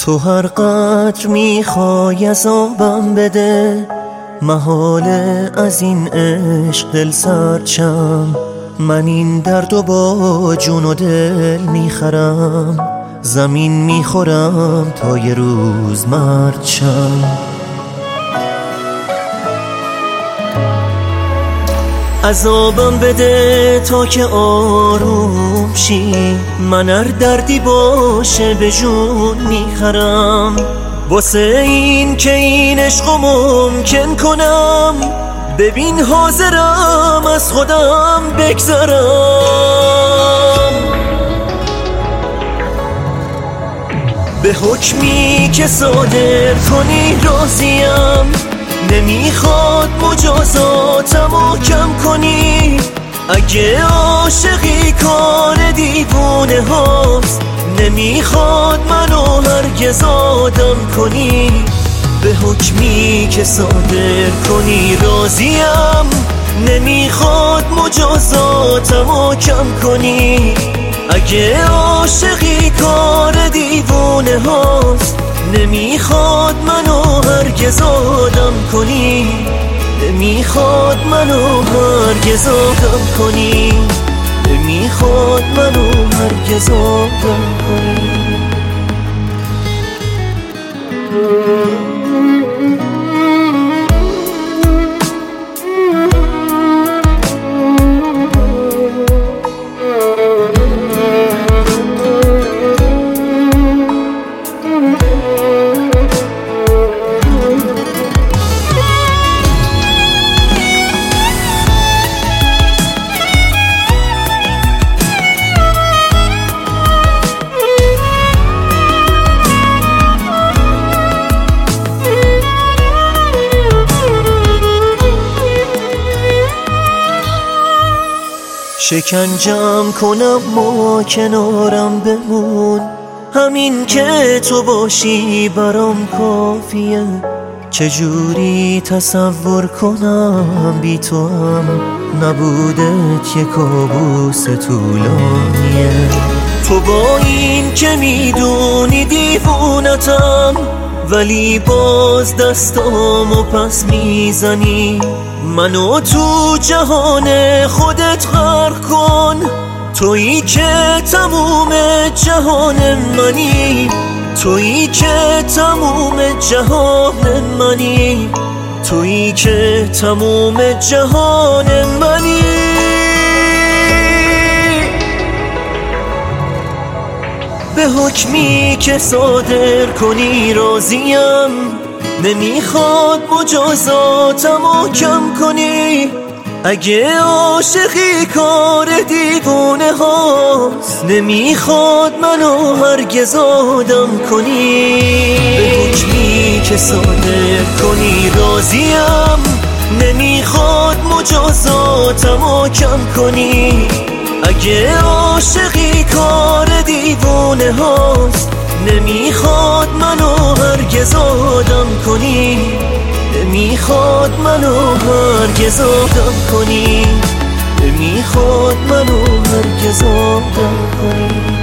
تو هر قدر میخوای عذابم بده، محاله از این عشق دل سرد شم. من این دردو با جون و دل میخرم، زمین میخورم تا یه روز مرد شم. عذابم بده تا که آروم شی، من هر دردی باشه به جون میخرم. واسه این که این عشقو ممکن کنم، ببین حاضرم از خودم بگذرم. به حکمی که صادر کنی راضیم، نمیخواد مجازاتمو کم کنی. اگه عاشقی کار دیوونه هاست، نمیخواد منو هرگز آدم کنی. به حکمی که صادر کنی راضیم، نمیخواد مجازاتمو کم کنی. اگه عاشقی کار دیوونه هاست، نمیخواد منو هرگز آدم کنی. نمیخواد منو هرگز آدم کنی. نمیخواد منو هرگز آدم کنی. شکنجم کنم ما کنارم بمون، همین که تو باشی برام کافیه. چجوری تصور کنم بی تو هم نبودت یه کابوس طولانیه. تو با این که میدونی دیوونتم، ولی باز دستامو پس میزنی. منو تو جهان خودت غرق کن، تویی که تموم جهان منی. تویی که تموم جهان منی. تویی که تموم جهان منی. به حکمی که صادر کنی راضیم، نمیخواد مجازاتمو کم کنی. اگه عاشقی کار دیوونه هاست، نمیخواد منو هرگز آدم کنی. به حکمی که صادر کنی راضیم، نمیخواد مجازاتمو کم کنی. اگه عاشقی کار دیوونه هاست، نمیخواد منو هرگز آدم کنی. نمیخواد منو هرگز آدم کنی. نمیخواد منو هرگز آدم کنی.